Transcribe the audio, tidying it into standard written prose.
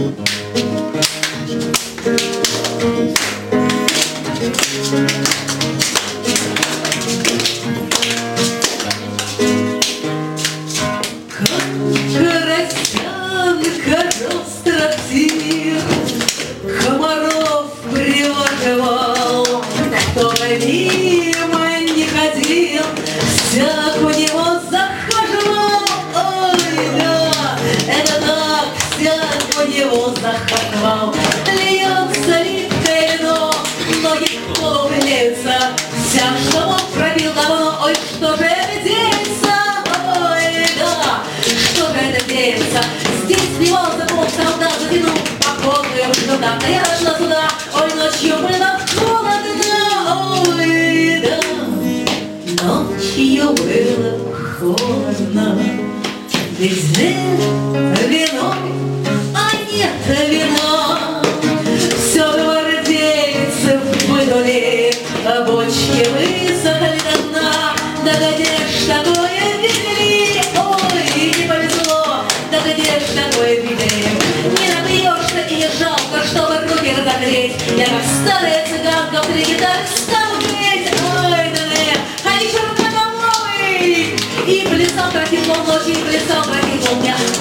Красянка растрактир, комаров привоживал, кто мимо не ходил, всяк у него захаживал. Ой, да, это так, всяк у него захаживал. Льется липкое вино, ноги в голову льются, вся, что мог, пробил давно. Ой, что же это деется? Ой, да, что же это деется? Здесь плевал закон, солдат затянул походную ждут, я шла сюда. Ой, ночью было холодно. Ой, да, ночью было холодно. Ведь вино, а нет вина. Все гвардейцы выдули, бочки высохли до дна. Да где ж такое видели? Ой, не повезло, да где ж такое видели? Не набьешься и не жалко, чтобы руки разогреть. Я как старая цыганка в 3 гитары стану петь. Ой, да нет, а еще рука домой. И плясал красивый ночи, и плясал красивый дня.